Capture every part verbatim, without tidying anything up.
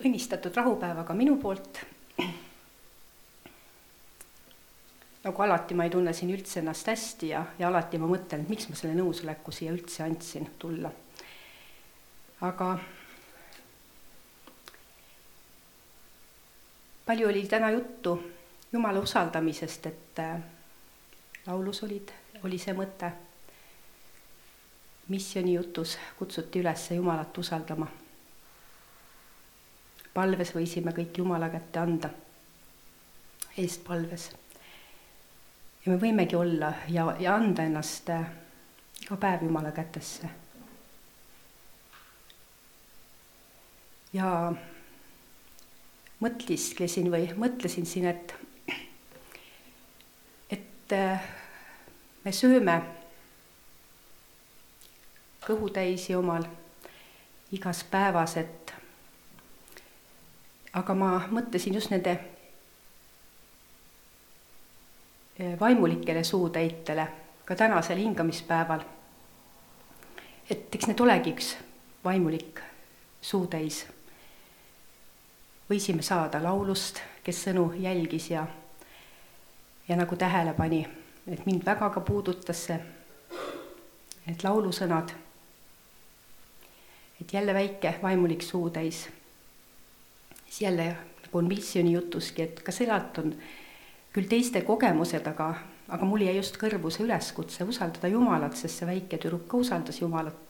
õnnistatud rahupäevaga minu poolt. Nagu alati ma ei tunne siin üldse ennast hästi ja, ja alati ma mõtlen, et miks ma selle nõusoleku siia üldse andsin tulla. Aga palju oli täna juttu Jumala usaldamisest, et laulus olid, oli see mõte. Missiooni jutus kutsuti üles Jumalat usaldama. Palves võisime kõik Jumala kätte anda, eest palves. Ja me võimegi olla ja, ja anda ennast iga päev Jumala kätesse. Ja mõtlisklesin või mõtlesin siin, et, et me sööme kõhutäisi omal igas päevas, et aga ma mõtlesin just nende vaimulikele suutäitele ka tänasel hingamispäeval. Et eks need olegi üks vaimulik suutäis. Võisime saada laulust, kes sõnu jälgis ja, ja nagu tähele pani, et mind väga ka puudutas see, et laulusõnad, et jälle väike vaimulik suutäis. Siis jälle nagu on missiooni jutuski, et ka sealt on küll teiste kogemused, aga, aga mul jäi just kõrvu see üleskutse usaldada Jumalat, sest see väike tüdruk ka usaldas Jumalat.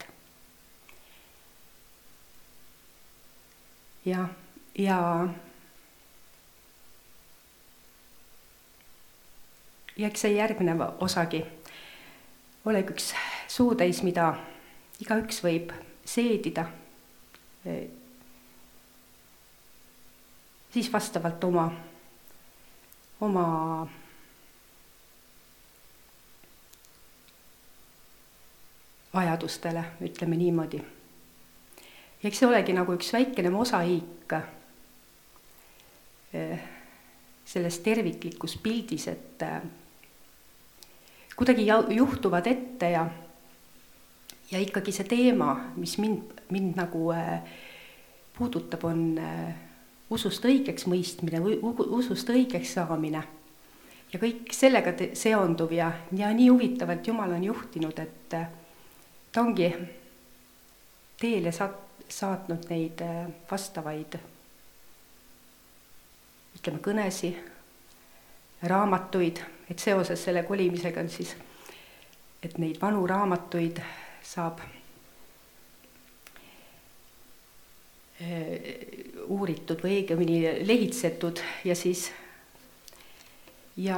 Ja, ja, ja eks see järgnev osagi olegi üks suutäis, mida igaüks võib seedida, siis vastavalt oma, oma vajadustele, ütleme niimoodi. Ja eks see olegi nagu üks väikene mosaiik selles terviklikus pildis, et kuidagi juhtuvad ette ja, ja ikkagi see teema, mis mind, mind nagu puudutab, on usust õigeks mõistmine või usust õigeks saamine. Ja kõik sellega seonduv ja, ja nii huvitavalt Jumal on juhtinud, et ta ongi teele saatnud neid vastavaid, ütleme, kõnesi, raamatuid, et seoses selle kolimisega on siis, et neid vanu raamatuid saab uuritud või õigemini lehitsetud ja siis ja,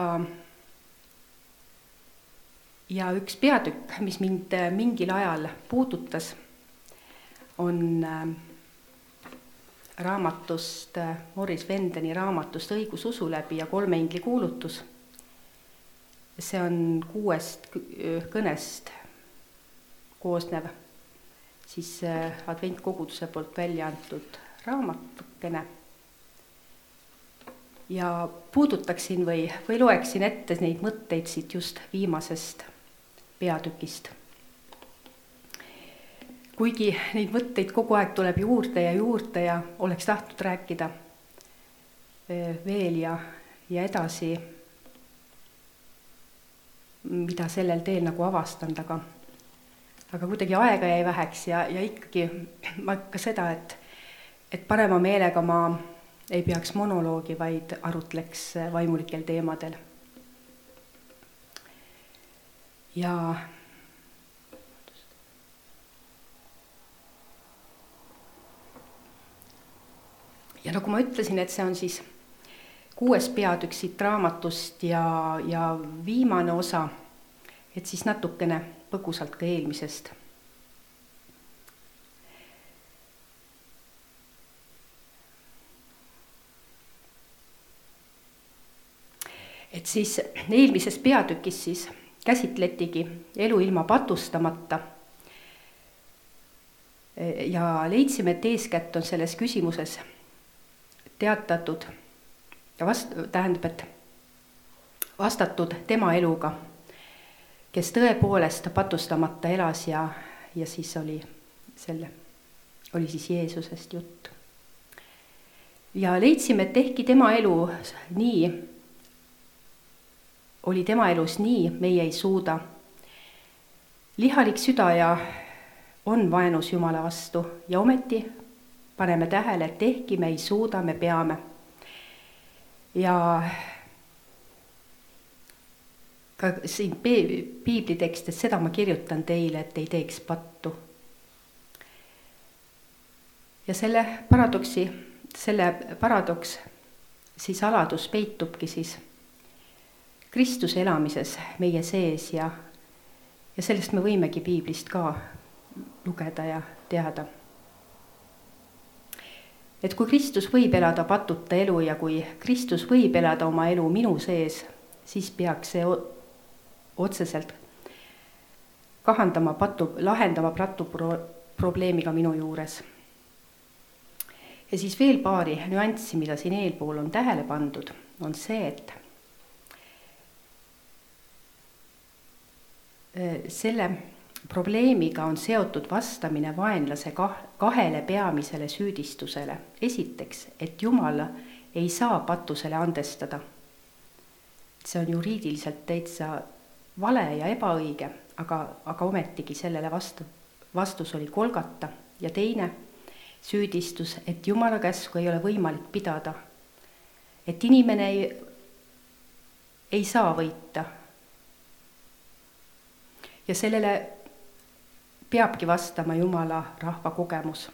ja üks peatükk, mis mind mingil ajal puudutas, on raamatust, Morris Vendeni raamatust Õigus usu läbi ja kolme ingli kuulutus. See on kuuest kõnest koosnev, siis adventkoguduse poolt välja antud raamatukene. Ja puudutaksin või, või loeksin ette neid mõtteid siit just viimasest peatükist. Kuigi neid mõtteid kogu aeg tuleb juurde ja juurde ja oleks tahtnud rääkida veel ja, ja edasi, mida sellel teel nagu avastanud, aga aga kuidagi aega jäi väheks ja, ja ikkagi ma ka seda, et, et parema meelega ma ei peaks monoloogi, vaid arutleks vaimulikel teemadel. Ja, ja nagu ma ütlesin, et see on siis kuues peatükk siit raamatust ja, ja viimane osa, et siis natukene põgusalt ka eelmisest. Et siis eelmises peatükis siis käsitletigi elu ilma patustamata ja leidsime, et eeskätt on selles küsimuses teatatud ja vast, tähendab, et vastatud tema eluga, kes tõepoolest patustamata elas ja, ja siis oli, selle, oli siis Jeesusest jutt. ja leidsime, et ehkki tema elu nii, oli tema elus nii, meie ei suuda. Lihalik südaja on vaenus Jumala vastu ja ometi paneme tähele, et ehkki me ei suuda, me peame. Ja ka siin piiblitekstis seda ma kirjutan teile, et ei teeks pattu. Ja selle paradoksi, selle paradoks siis aladus peitubki siis Kristuse elamises meie sees ja, ja sellest me võimegi piiblist ka lugeda ja teada. Et kui Kristus võib elada patuta elu ja kui Kristus võib elada oma elu minu sees, siis peaks see otseselt kahandama patu, lahendama patu pro, probleemiga minu juures. Ja siis veel paari nüanssi, mida siin eelpool on tähele pandud, on see, et selle probleemiga on seotud vastamine vaenlase kahele peamisele süüdistusele. Esiteks, et Jumal ei saa patusele andestada. See on juriidiliselt täitsa vale ja ebaõige, aga, aga ometigi sellele vastu, vastus oli kolgata. Ja teine süüdistus, et Jumala käsku ei ole võimalik pidada. Et inimene ei, ei saa võita. Ja sellele peabki vastama Jumala rahva kogemus.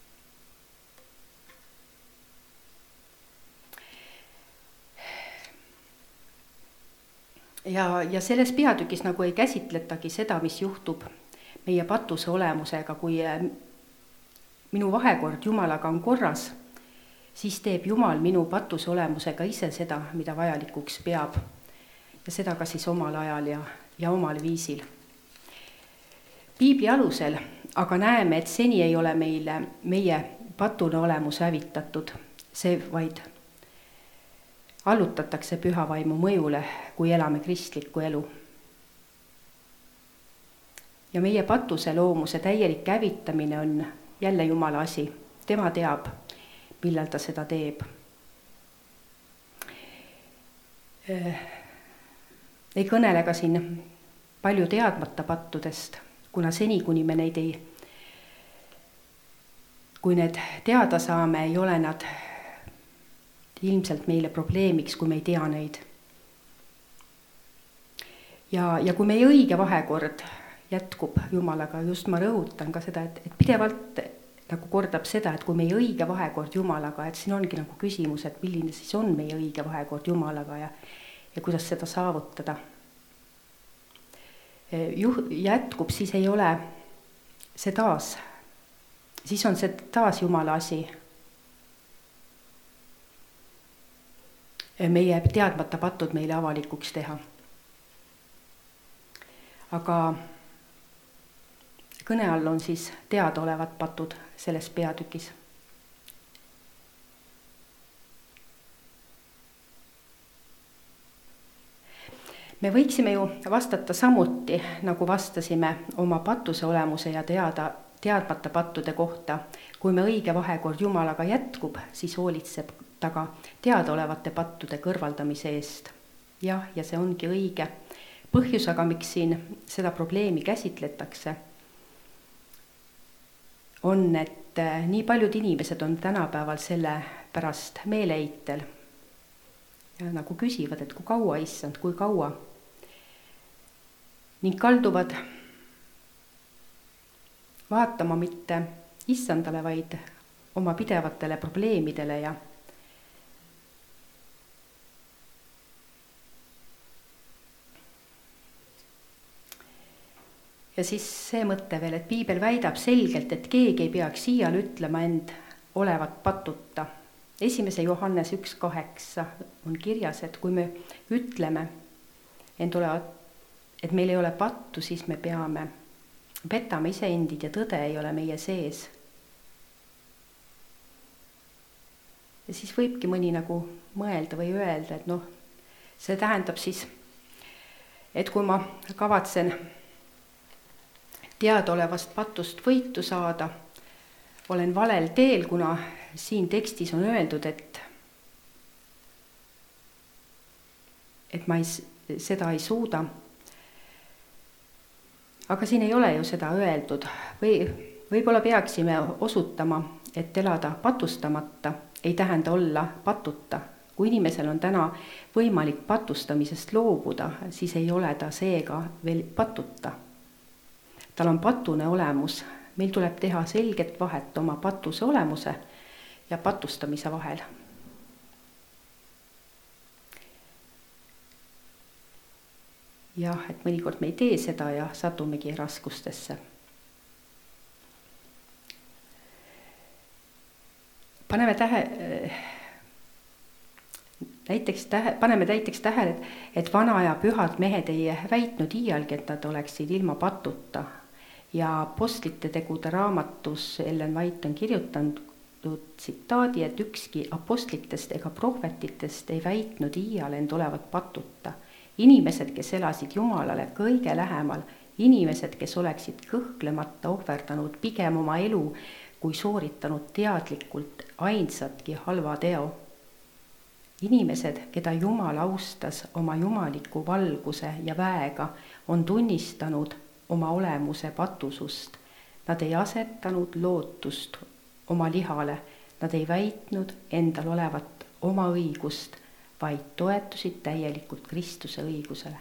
Ja, ja selles peatükis nagu ei käsitletagi seda, mis juhtub meie patuse olemusega, kui minu vahekord Jumalaga on korras, siis teeb Jumal minu patuse olemusega ise seda, mida vajalikuks peab. Ja seda ka siis omal ajal ja, ja omal viisil. Piibli alusel aga näeme, et seni ei ole meile meie patune olemus hävitatud, see vaid allutatakse pühavaimu mõjule, kui elame kristlikku elu. Ja meie patuse loomuse täielik hävitamine on jälle Jumala asi. Tema teab, millal ta seda teeb. Ei kõnele ka siin palju teadmata pattudest, kuna seni, kuni me neid ei, kui need teada saame, ei ole nad ilmselt meile probleemiks, kui me ei tea neid. Ja, ja kui meie õige vahekord jätkub Jumalaga, just ma rõhutan ka seda, et, et pidevalt nagu kordab seda, et kui meie õige vahekord Jumalaga, et siin ongi nagu küsimus, et milline siis on meie õige vahekord Jumalaga ja, ja kuidas seda saavutada. Juh, jätkub, siis ei ole see taas, siis on see taas Jumala asi. Meie teadmata patud meile avalikuks teha. Aga kõne all on siis teadaolevad patud selles peatükis. Me võiksime ju vastata samuti, nagu vastasime oma patuse olemuse ja teada, teadmata pattude kohta. Kui me õige vahekord Jumalaga jätkub, siis hoolitseb ta ka teadaolevate pattude kõrvaldamise eest. Jah, ja see ongi õige. Põhjus aga, miks siin seda probleemi käsitletakse, on, et nii paljud inimesed on tänapäeval selle pärast meeleheitel. Ja nagu küsivad, et kui kaua, issand, kui kaua. Ning kalduvad vaatama mitte issandale, vaid oma pidevatele probleemidele ja Ja siis see mõte veel, et piibel väidab selgelt, et keegi ei peaks iial ütlema end olevat patuta. Esimese Johannes üks kaheksa on kirjas, et kui me ütleme end olevat, et meil ei ole pattu, siis me peame petame iseendid ja tõde ei ole meie sees. Ja siis võibki mõni nagu mõelda või öelda, et noh, see tähendab siis, et kui ma kavatsen teadaolevast patust võitu saada, olen valel teel, kuna siin tekstis on öeldud, et et ma ei, seda ei suuda. Aga siin ei ole ju seda öeldud. Või võib-olla peaksime osutama, et elada patustamata ei tähenda olla patuta. Kui inimesel on täna võimalik patustamisest loobuda, siis ei ole ta seega veel patuta. Tal on patune olemus. Meil tuleb teha selget vahet oma patuse olemuse ja patustamise vahel. Jah, et mõnikord me ei tee seda ja satumegi raskustesse. Paneme tähe, näiteks tähe, paneme näiteks tähele, et, et vana aja pühad mehed ei väitnud iialgi, et nad oleksid ilma patuta. Ja apostlite tegude raamatus Ellen White on kirjutanud tsitaadi, et ükski apostlitest ega prohvetitest ei väitnud iial end olevat patuta. Inimesed, kes elasid Jumalale kõige lähemal, inimesed, kes oleksid kõhklemata ohverdanud pigem oma elu, kui sooritanud teadlikult ainsatki halva teo. Inimesed, keda Jumal austas oma jumaliku valguse ja väega, on tunnistanud oma olemuse patusust. Nad ei asetanud lootust oma lihale, nad ei väitnud endal olevat oma õigust, vaid toetusid täielikult Kristuse õigusele.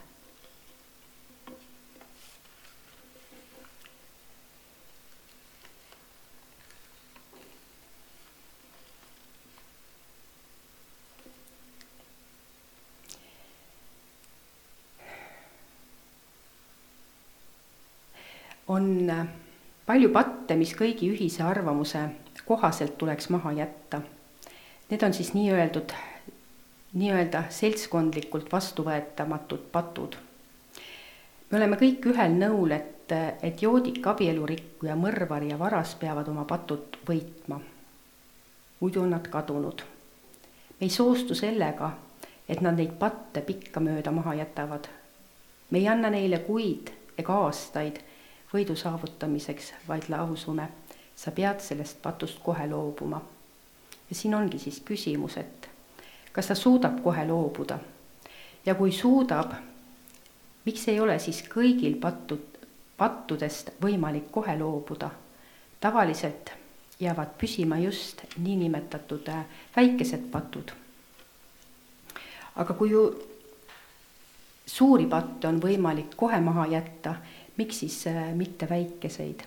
On palju patte, mis kõigi ühise arvamuse kohaselt tuleks maha jätta. Need on siis nii öeldud, nii-öelda seltskondlikult vastuvõetamatud patud. Me oleme kõik ühel nõul, et, et joodik, abielurikku ja mõrvar ja varas peavad oma patud võitma. Muidu on nad kadunud. Me ei soostu sellega, et nad neid patte pikka mööda maha jätavad. Me ei anna neile kuid ega aastaid võidu saavutamiseks, vaid lausume, sa pead sellest patust kohe loobuma. Ja siin ongi siis küsimus, et kas ta suudab kohe loobuda? Ja kui suudab, miks ei ole siis kõigil pattud, pattudest võimalik kohe loobuda? Tavaliselt jäävad püsima just niinimetatud väikesed patud. Aga kui ju suuri patte on võimalik kohe maha jätta, miks siis mitte väikeseid?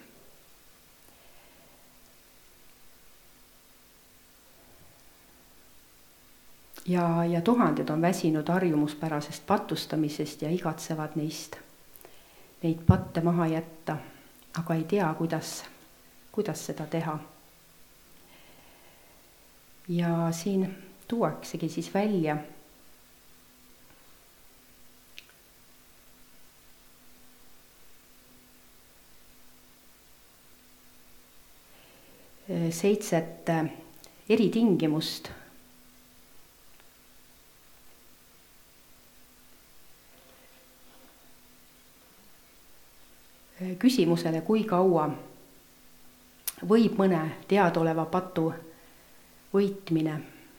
Ja, ja tuhanded on väsinud harjumuspärasest patustamisest ja igatsevad neist neid patte maha jätta, aga ei tea, kuidas, kuidas seda teha. Ja siin tuuaksegi siis välja seitset eritingimust, küsimusele, kui kaua võib mõne teadaoleva patu võitmine.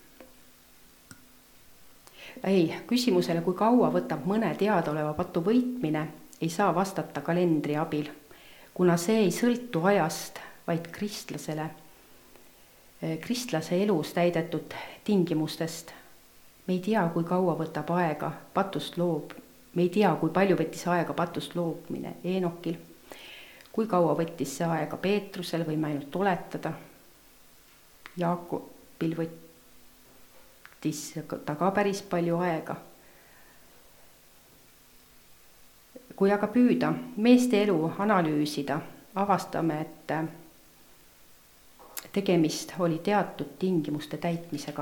Ei, küsimusele, kui kaua võtab mõne teadaoleva patu võitmine, ei saa vastata kalendri abil, kuna see ei sõltu ajast, vaid kristlasele, kristlase elus täidetud tingimustest. Me ei tea, kui kaua võtab aega patust loob. Me ei tea, kui palju võttis aega patust loobmine Eenokil, kui kaua võttis see aega Peetrusel, võime ainult oletada. Jaakobil võttis ta ka päris palju aega. Kui aga püüda meeste elu analüüsida, avastame, et tegemist oli teatud tingimuste täitmisega.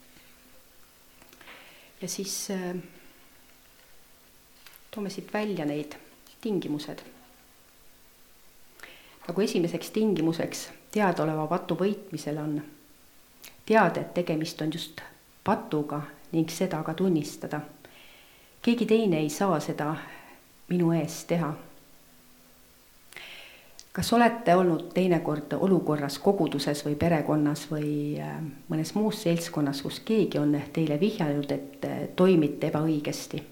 Ja siis toome siit välja neid tingimused. Nagu esimeseks tingimuseks teadaoleva patu võitmisel on teada, et tegemist on just patuga ning seda ka tunnistada. Keegi teine ei saa seda minu ees teha. kas olete olnud teinekord olukorras koguduses või perekonnas või mõnes muus seltskonnas, kus keegi on teile vihjanud, et toimite ebaõigesti?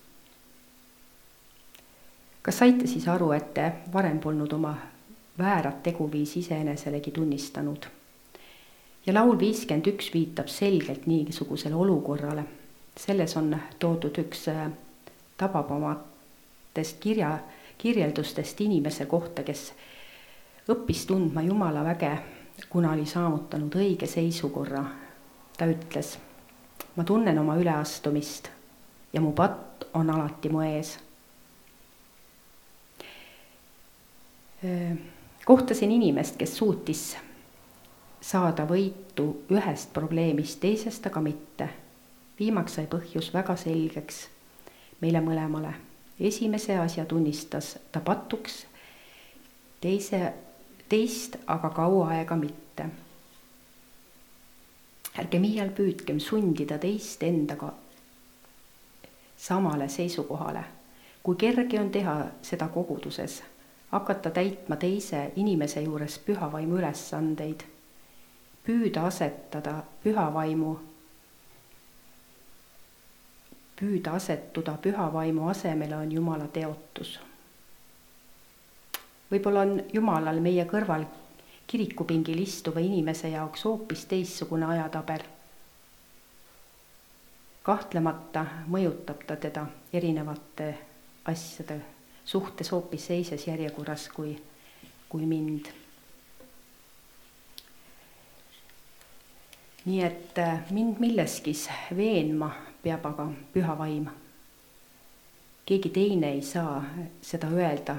Kas saite siis aru, et te varem polnud oma väärat teguviisi iseeneselegi tunnistanud? Ja laul viiskümmend üks viitab selgelt niisugusele olukorrale. Selles on toodud üks tabapamatest kirja, kirjeldustest inimese kohta, kes õppis tundma Jumala väge, kuna oli saamutanud õige seisukorra. Ta ütles, ma tunnen oma üleastumist ja mu patt on alati mu ees. Kohtasin inimest, kes suutis saada võitu ühest probleemist, teisest aga mitte. Viimaks sai põhjus väga selgeks meile mõlemale. Esimese asja tunnistas ta patuks, teise, teist aga kaua aega mitte. Ärgem iial püüdkem sundida teist endaga samale seisukohale. Kui kerge on teha seda koguduses, hakata täitma teise inimese juures pühavaimu ülesandeid, püüda asetada pühavaimu, püüda asetuda pühavaimu asemele on Jumala teotus. Võib-olla on Jumalal meie kõrval kirikupingil istuva inimese jaoks hoopis teissugune ajatabel. Kahtlemata mõjutab ta teda erinevate asjade suhtes hoopis seises järjekorras kui, kui mind. Nii et mind milleskis veenma peab aga püha vaim. Keegi teine ei saa seda öelda.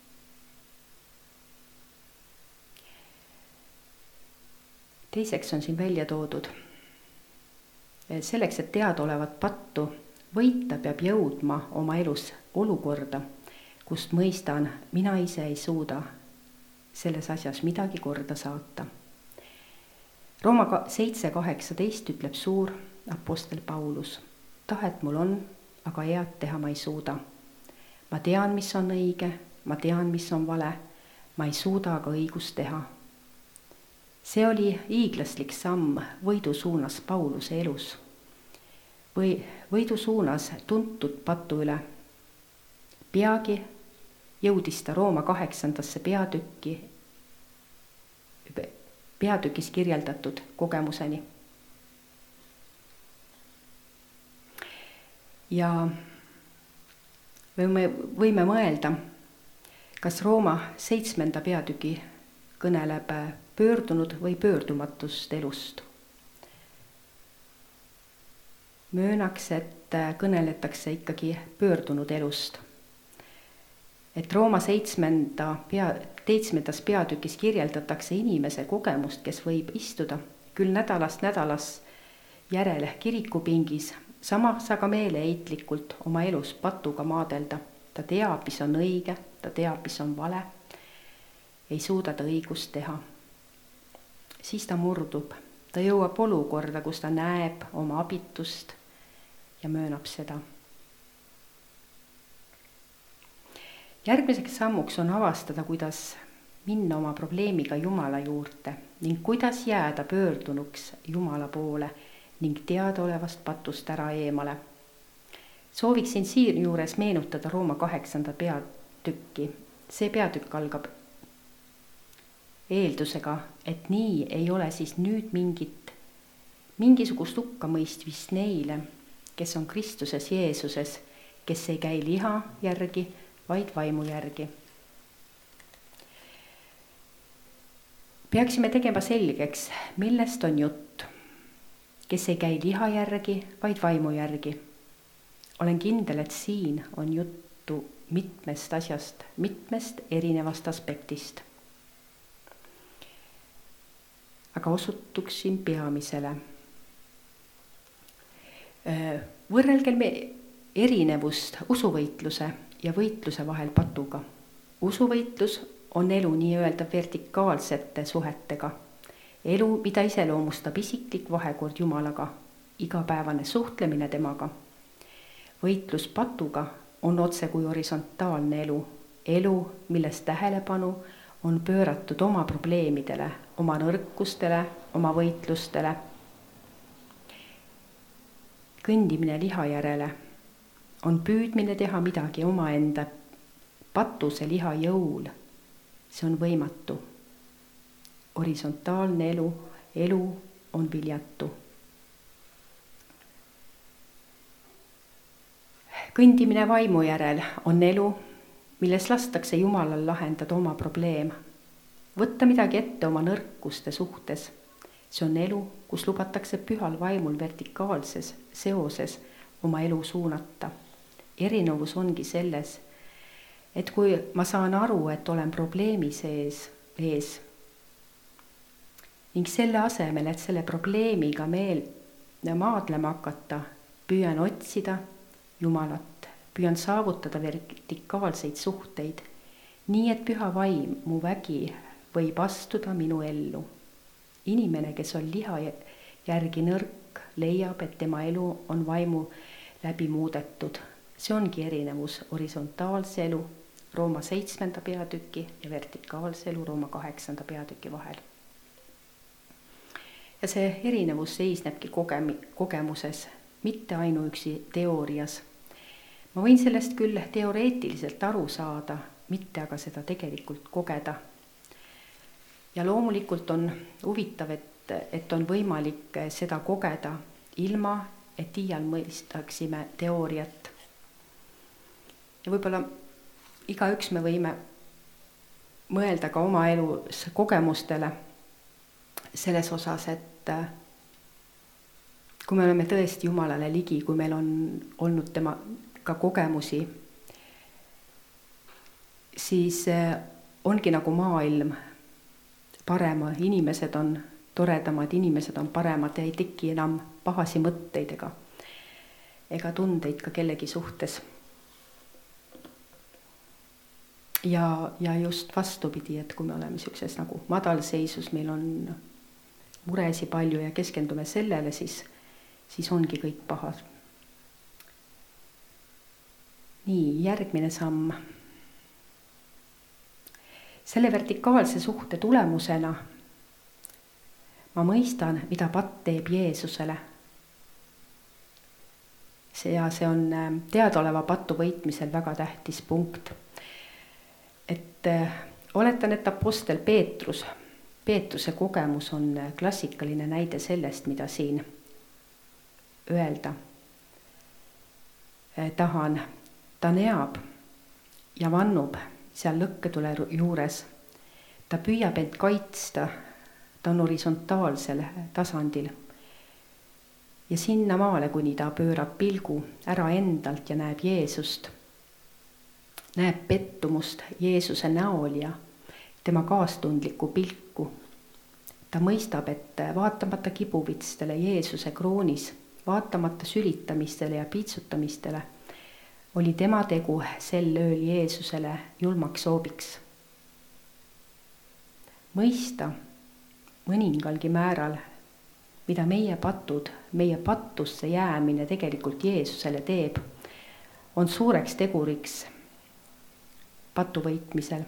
Teiseks on siin välja toodud. Selleks, et teadaolevat pattu võita, peab jõudma oma elus olukorda, kust mõistan, mina ise ei suuda selles asjas midagi korda saata. Rooma seitse kaheksateist ütleb suur apostel Paulus. Tahet mul on, aga head teha ma ei suuda. Ma tean, mis on õige, ma tean, mis on vale, ma ei suuda aga õigust teha. See oli hiiglaslik samm võidu suunas Pauluse elus. Või võidu suunas tuntud patu üle. Peagi jõudis ta Rooma kaheksandasse peatükki, peatükis kirjeldatud kogemuseni. Ja võime, võime mõelda, kas Rooma seitsmenda peatüki kõneleb pöördunud või pöördumatust elust. Möönaks, et kõneletakse ikkagi pöördunud elust. Et Rooma seitsmenda pea, seitsmendas peatükis kirjeldatakse inimese kogemust, kes võib istuda küll nädalast nädalas järele kirikupingis, samas aga meeleheitlikult oma elus patuga maadelda. Ta teab, mis on õige, ta teab, mis on vale, ei suuda ta õigust teha. Siis ta murdub, ta jõuab olukorda, kus ta näeb oma abitust ja möönab seda. Järgmiseks sammuks on avastada, kuidas minna oma probleemiga Jumala juurde ning kuidas jääda pöördunuks Jumala poole ning teadaolevast patust ära eemale. Sooviksin siin juures meenutada Rooma kaheksanda peatükki. See peatükk algab eeldusega, et nii ei ole siis nüüd mingit, mingisugust hukkamõistvist neile, kes on Kristuses Jeesuses, kes ei käi liha järgi, vaid vaimu järgi. Peaksime tegema selgeks, millest on jutt, kes ei käi liha järgi, vaid vaimu järgi. Olen kindel, et siin on juttu mitmest asjast, mitmest erinevast aspektist. Aga osutuksin peamisele. Võrrelgem erinevust usuvõitluse ja võitluse vahel patuga. Usuvõitlus on elu nii-öelda vertikaalsete suhetega. Elu, mida iseloomustab isiklik vahekord Jumalaga, igapäevane suhtlemine temaga. Võitlus patuga on otse kui horisontaalne elu. Elu, milles tähelepanu on pööratud oma probleemidele, oma nõrkustele, oma võitlustele. Kõndimine liha järele on püüdmine teha midagi omaenda patuse liha jõul. See on võimatu. Horisontaalne elu, elu on viljatu. Kõndimine vaimu järel on elu, milles lastakse Jumalal lahendada oma probleem. Võtta midagi ette oma nõrkuste suhtes. See on elu, kus lubatakse pühal vaimul vertikaalses seoses oma elu suunata. Erinevus ongi selles, et kui ma saan aru, et olen probleemi sees, ees, ning selle asemel, et selle probleemiga meel maadlema hakata, püüan otsida Jumalat, püüan saavutada vertikaalseid suhteid, nii et püha vaim, mu vägi võib astuda minu ellu. Inimene, kes on liha järgi nõrk, leiab, et tema elu on vaimu läbi muudetud. See ongi erinevus horisontaalse elu Rooma seitsmenda peatüki ja vertikaalse elu Rooma kaheksanda peatüki vahel. Ja see erinevus seisnebki kogem- kogemuses, mitte ainuüksi teoorias. Ma võin sellest küll teoreetiliselt aru saada, mitte aga seda tegelikult kogeda. Ja loomulikult on huvitav, et, et on võimalik seda kogeda ilma, et iial mõistaksime teooriat. Ja võib-olla igaüks me võime mõelda ka oma elus kogemustele selles osas, et kui me oleme tõesti Jumalale ligi, kui meil on olnud tema ka kogemusi, siis ongi nagu maailm parema, inimesed on toredamad, inimesed on paremad ja ei teki enam pahasi mõtteid ega, ega tundeid ka kellegi suhtes. Ja, ja just vastupidi, et kui me oleme sellises nagu madalseisus, meil on muresi palju ja keskendume sellele, siis, siis ongi kõik pahad. Nii, järgmine samm. Selle vertikaalse suhte tulemusena ma mõistan, mida patt teeb Jeesusele. See, ja see on teadaoleva patu võitmisel väga tähtis punkt. Et oletan, et apostel Peetrus, Peetruse kogemus on klassikaline näide sellest, mida siin öelda tahan. Ta neab ja vannub seal lõkketule juures. Ta püüab end kaitsta, ta on horisontaalsel tasandil. Ja sinna maale, kuni ta pöörab pilgu ära endalt ja näeb Jeesust, näeb pettumust Jeesuse näol ja tema kaastundlikku pilku. Ta mõistab, et vaatamata kibuvitstele Jeesuse kroonis, vaatamata sülitamistele ja piitsutamistele, oli tema tegu sel ööl Jeesusele julmaks soobiks. Mõista mõningalgi määral, mida meie patud, meie pattusse jäämine tegelikult Jeesusele teeb, on suureks teguriks patu võitmisel.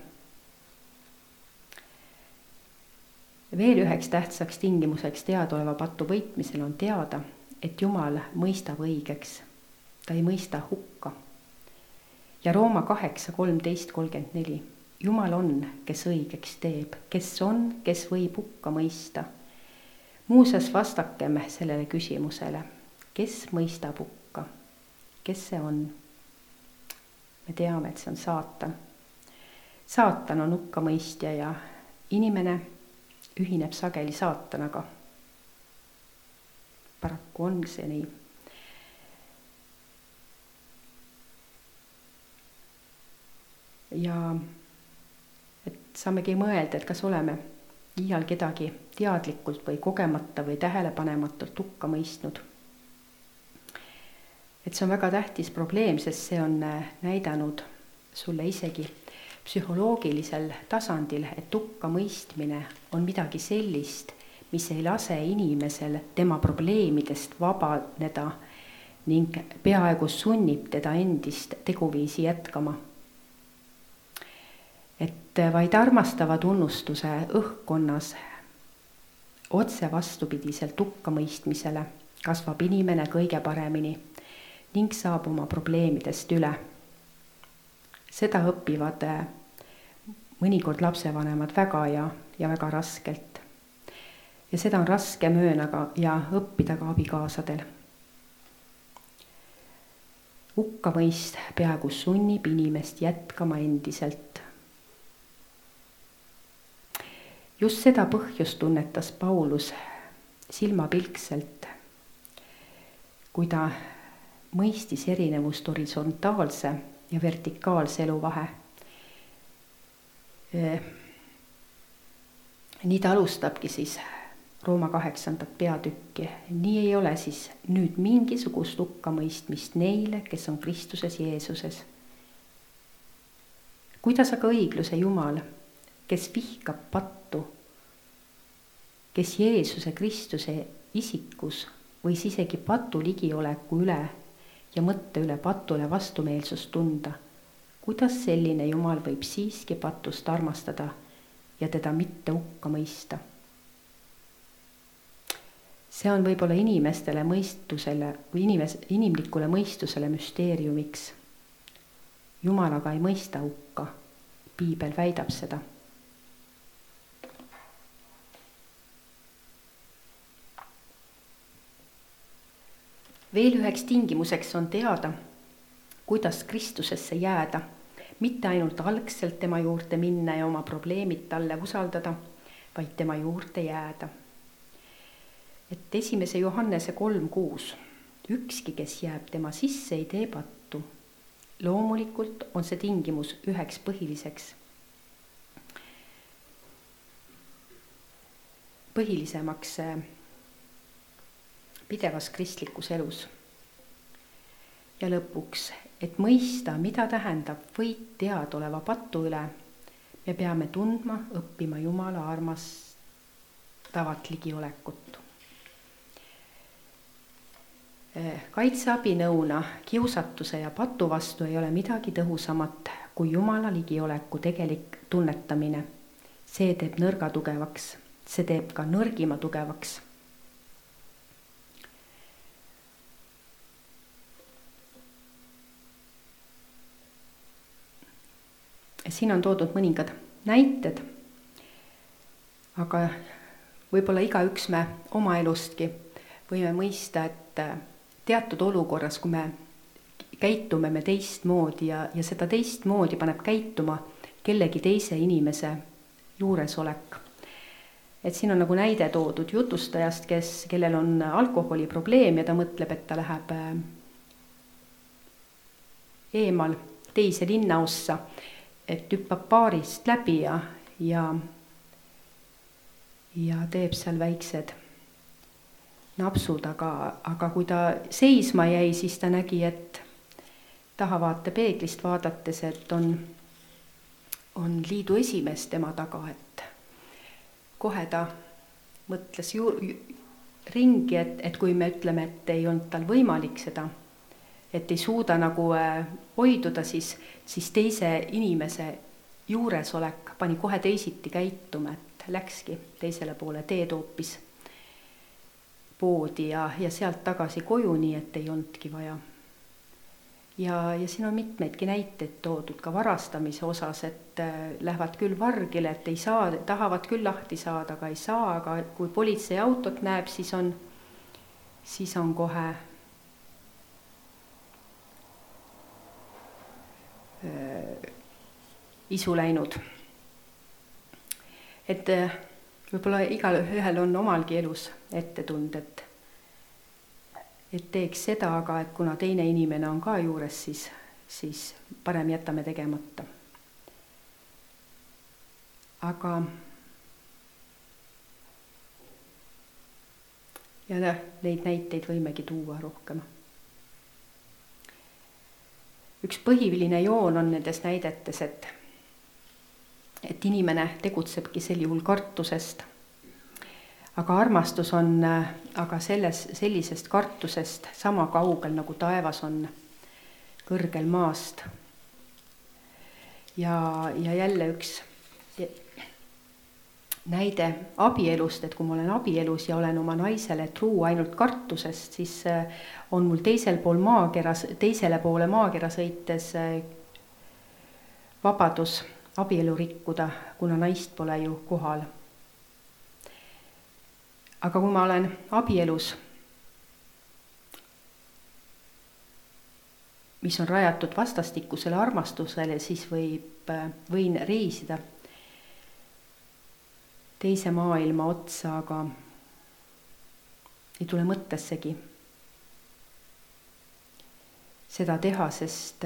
Veel üheks tähtsaks tingimuseks teadaoleva patu võitmisel on teada, et Jumal mõistab õigeks. Ta ei mõista hukka. Ja Rooma kaheksa, kolmteist, kolmkümmend neli. Jumal on, kes õigeks teeb, kes on, kes võib hukka mõista. Muuseas vastakem sellele küsimusele, kes mõistab hukka, kes see on? Me teame, et see on saatan. Saatan on hukkamõistja ja inimene ühineb sageli saatanaga. Paraku on see nii. Ja et saamegi mõelda, et kas oleme iial kedagi teadlikult või kogemata või tähelepanematult hukka mõistnud. Et see on väga tähtis probleem, sest see on näidanud sulle isegi psühholoogilisel tasandil, et hukka mõistmine on midagi sellist, mis ei lase inimesel tema probleemidest vabaneda ning peaaegu sunnib teda endist teguviisi jätkama. et vaid armastava tunnustuse õhkkonnas otse vastupidiselt hukkamõistmisele kasvab inimene kõige paremini ning saab oma probleemidest üle. Seda õpivad mõnikord lapsevanemad väga ja, ja väga raskelt. Ja seda on raske möönaga ja õppida ka abikaasadel. Hukkamõist peaaegu sunnib inimest jätkama endiselt. Just seda põhjust tunnetas Paulus silmapilkselt, kui ta mõistis erinevust horisontaalse ja vertikaalse elu vahe. Nii ta alustabki siis Rooma kaheksandat peatükki. Nii ei ole siis nüüd mingisugust hukkamõistmist neile, kes on Kristuses Jeesuses. Kuidas aga õigluse Jumal, kes vihkab pattu, kes Jeesuse Kristuse isikus võis isegi patu ligioleku üle ja mõtte üle patule vastumeelsust tunda, kuidas selline Jumal võib siiski patust armastada ja teda mitte hukka mõista? See on võib-olla inimestele mõistusele või inimes, inimlikule mõistusele müsteeriumiks. Jumal aga ei mõista hukka. Piibel väidab seda. Veel üheks tingimuseks on teada, kuidas Kristusesse jääda, mitte ainult algselt tema juurde minna ja oma probleemid talle usaldada, vaid tema juurde jääda. Et esimese Johannese kolm kuus, ükski, kes jääb tema sisse, ei tee pattu. Loomulikult on see tingimus üheks põhiliseks, põhilisemaks pidevas kristlikus elus. Ja lõpuks, et mõista, mida tähendab võit teadoleva patu üle, me peame tundma, õppima Jumala armastavat ligiolekut. Kaitseabinõuna kiusatuse ja patu vastu ei ole midagi tõhusamat kui Jumala ligioleku tegelik tunnetamine. See teeb nõrga tugevaks, see teeb ka nõrgima tugevaks. Siin on toodud mõningad näited, aga võib-olla igaüks me oma elustki võime mõista, et teatud olukorras, kui me käitume me teistmoodi ja, ja seda teistmoodi paneb käituma kellegi teise inimese juuresolek. Et siin on nagu näide toodud jutustajast, kes, kellel on alkoholiprobleem ja ta mõtleb, et ta läheb eemal teise linnaossa, et hüppab baarist läbi ja, ja, ja teeb seal väiksed napsud, aga, aga kui ta seisma jäi, siis ta nägi, et tahavaate peeglist vaadates, et on, on liidu esimees tema taga, et kohe ta mõtles ju, ringi, et, et kui me ütleme, et ei olnud tal võimalik seda, et ei suuda nagu hoiduda, siis, siis teise inimese juuresolek pani kohe teisiti käituma, et läkski teisele poole teed hoopis poodi ja, ja sealt tagasi koju, nii et ei olnudki vaja. Ja, ja siin on mitmeidki näiteid toodud ka varastamise osas, et lähevad küll vargile, et ei saa, tahavad küll lahti saada, aga ei saa, aga kui politsei autot näeb, siis on, siis on kohe äh, isu läinud. Et võib-olla igal ühel on omalgi elus ette tund, et, et teeks seda, aga et kuna teine inimene on ka juures, siis, siis parem jätame tegemata. Aga ja neid näiteid võimegi tuua rohkem. Üks põhiline joon on nendes näidetes, et et inimene tegutsebki sel juhul kartusest. Aga armastus on aga selles, sellisest kartusest sama kaugel, nagu taevas on kõrgel maast. ja, ja jälle üks näide abielust, et kui ma olen abielus ja olen oma naisele truu ainult kartusest, siis on mul teisel pool maakera, teisele poole maakera sõites vabadus abielu rikkuda, kuna naist pole ju kohal. Aga kui ma olen abielus, mis on rajatud vastastikusele armastusele, siis võib, võin reisida teise maailma otsa, aga ei tule mõttessegi seda teha, sest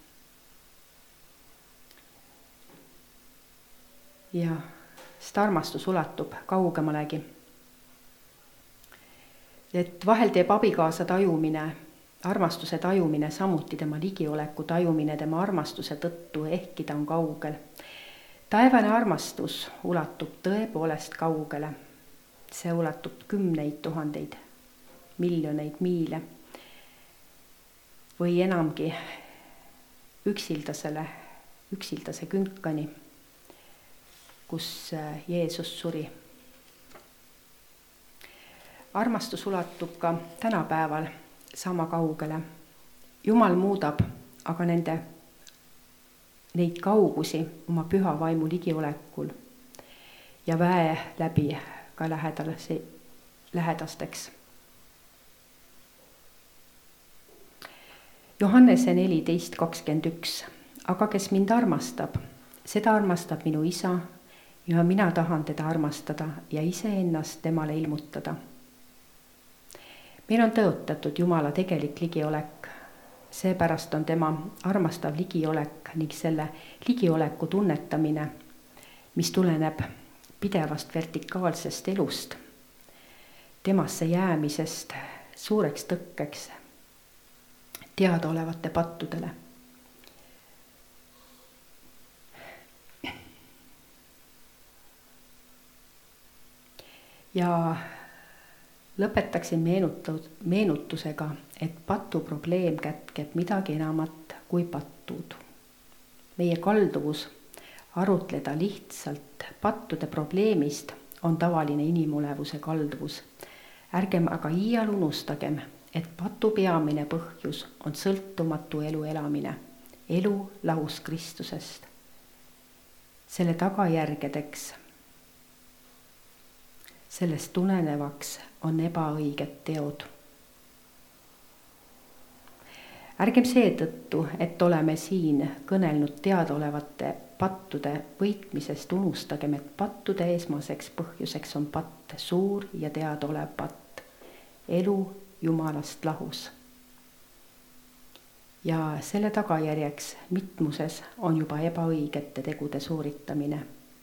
jah, sest armastus ulatub kaugemalegi. Et vahel teeb abikaasa tajumine, armastuse tajumine, samuti tema ligioleku tajumine tema armastuse tõttu, ehkki ta on kaugel. Taevane armastus ulatub tõepoolest kaugele. See ulatub kümneid tuhandeid, miljoneid miile või enamgi üksildasele, üksildase künkani, kus Jeesus suri. Armastus ulatub ka tänapäeval sama kaugele. Jumal muudab aga nende, neid kaugusi oma püha vaimu ligiolekul ja väe läbi ka lähedalasi, lähedasteks. Johannese neliteist kakskümmend üks. Aga kes mind armastab, seda armastab minu isa ja mina tahan teda armastada ja iseennast temale ilmutada. Meil on tõotatud Jumala tegelik ligiolek, seepärast on tema armastav ligiolek ning selle ligioleku tunnetamine, mis tuleneb pidevast vertikaalsest elust, temasse jäämisest suureks tõkkeks teadaolevate pattudele. Ja lõpetaksin meenutusega, et patu probleem kätkeb midagi enamat kui pattud. Meie kalduvus arutleda lihtsalt pattude probleemist on tavaline inimolevuse kalduvus. Ärgem aga iial unustagem, et patu peamine põhjus on sõltumatu elu elamine, elu lahus Kristusest. Selle tagajärgedeks, sellest tulenevaks on ebaõiged teod. Ärgem seetõttu, et oleme siin kõnelnud teadaolevate pattude võitmisest, unustagem, et pattude esmaseks põhjuseks on patt, suur ja teadaolev patt, elu Jumalast lahus. Ja selle tagajärjeks mitmuses on juba ebaõigete tegude sooritamine.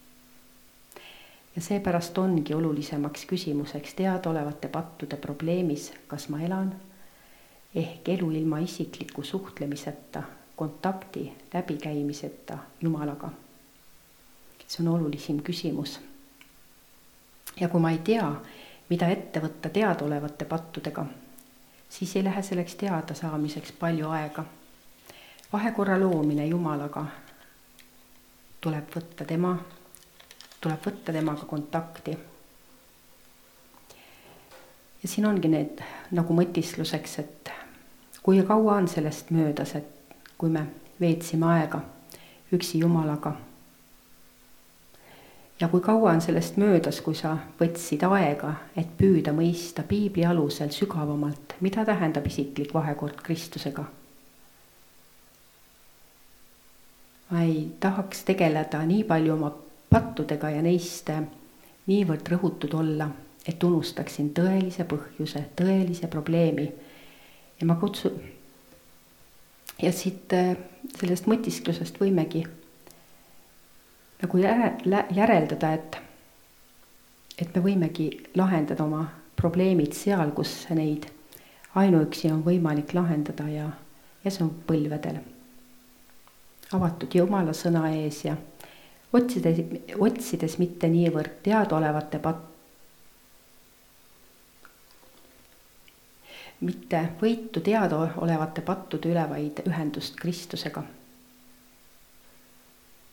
Ja seepärast ongi olulisemaks küsimuseks teadaolevate pattude probleemis, kas ma elan ehk elu ilma isikliku suhtlemiseta, kontakti läbikäimiseta Jumalaga. See on olulisim küsimus. Ja kui ma ei tea, mida ette võtta teadaolevate pattudega, siis ei lähe selleks teada saamiseks palju aega. Vahekorra loomine Jumalaga tuleb võtta tema tuleb võtta temaga kontakti. Ja siin ongi need nagu mõtisluseks, et kui kaua on sellest möödas, et kui me veetsime aega üksi Jumalaga. Ja kui kaua on sellest möödas, kui sa võtsid aega, et püüda mõista piibli alusel sügavamalt, mida tähendab isiklik vahekord Kristusega. Ma ei tahaks tegeleda nii palju oma pattudega ja neist niivõrd rõhutud olla, et unustaksin tõelise põhjuse, tõelise probleemi. Ja ma kutsun, ja siit sellest mõtisklusest võimegi nagu järeldada, et, et me võimegi lahendada oma probleemid seal, kus neid ainuüksi on võimalik lahendada ja, ja see on põlvedel. Avatud Jumala sõna ees ja Otsides, otsides mitte niivõrd teadaolevate pat-, mitte võitu teadaolevate pattude üle, vaid ühendust Kristusega.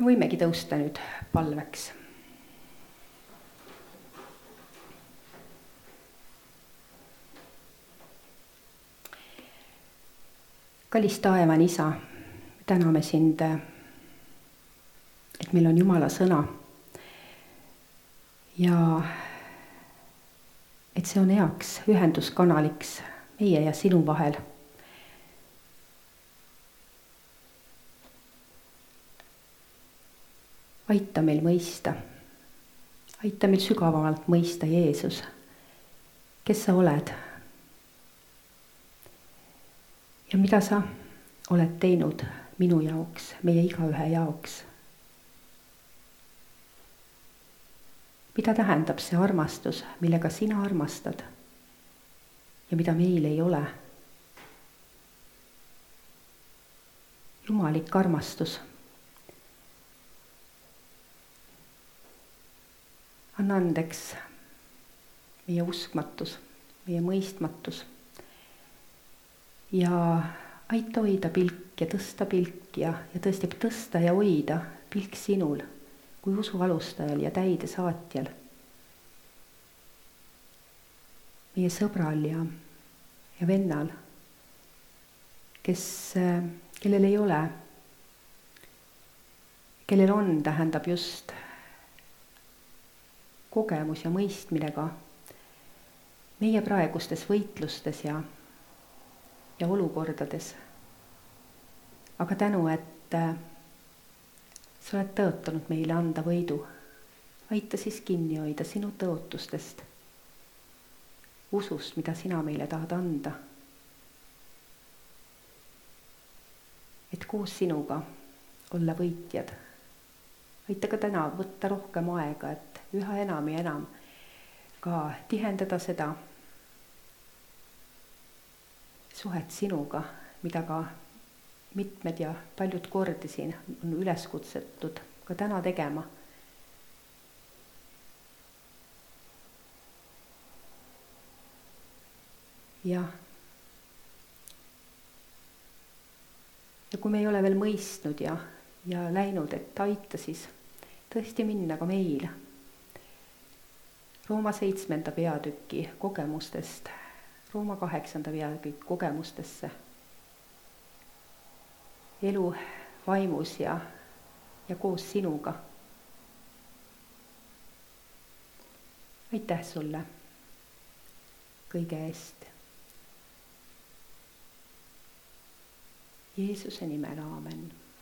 võimegi tõusta nüüd palveks. kallis taevane Isa, täname sind, et meil on Jumala sõna ja et see on heaks ühenduskanaliks meie ja sinu vahel. Aita meil mõista, aita meil sügavamalt mõista Jeesus, kes sa oled ja mida sa oled teinud minu jaoks, meie igaühe jaoks. Mida tähendab see armastus, millega sina armastad ja mida meil ei ole? Jumalik armastus. Anna andeks meie uskmatus, meie mõistmatus ja aita hoida pilk ja tõsta pilk ja, ja tõesti tõsta ja hoida pilk sinul kui usu alustajal ja täide saatjal. Meie sõbral ja, ja vennal, kes, kellel ei ole, kellel on, tähendab just kogemus ja mõistminega meie praegustes võitlustes ja, ja olukordades. Aga tänu, et sa oled tõotanud meile anda võidu. Aita siis kinni hoida sinu tõotustest, usust, mida sina meile tahad anda. Et koos sinuga olla võitjad. Aita ka täna võtta rohkem aega, et üha enam ja enam ka tihendada seda suhet sinuga, mida ka mitmed ja paljud kordi siin on üles kutsetud ka täna tegema. Ja, ja kui me ei ole veel mõistnud ja, ja läinud, et aita siis tõesti minna ka meil Rooma seitsmenda peatüki kogemustest, Rooma kaheksanda peatüki kogemustesse, elu vaimus ja, ja koos sinuga. Aitäh sulle kõige eest. Jeesuse nimel, aamen.